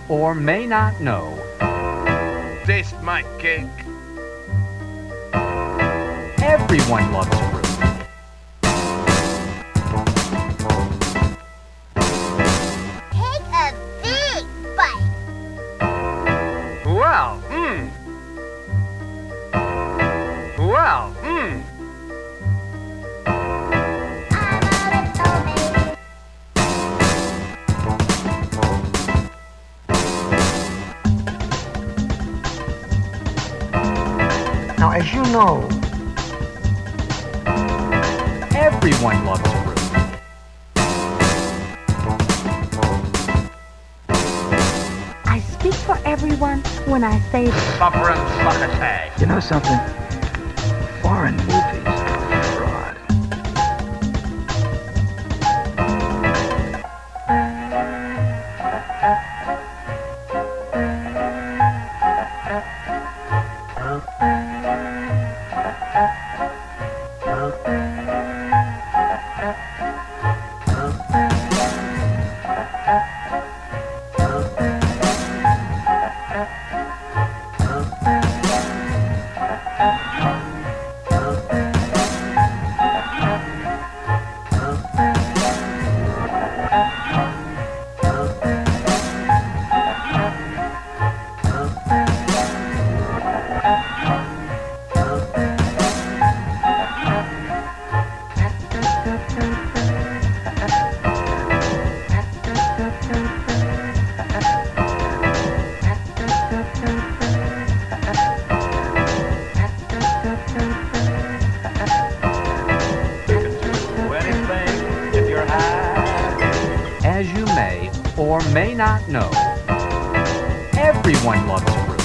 or may not know. Taste my cake. Everyone loves fruit. Take a big bite. Well, Well, Now, as you know, Everyone loves fruit. I speak for everyone when I say Buffer and succotash. you know something? Foreign movies are fraud. As you may or may not know, everyone loves fruit.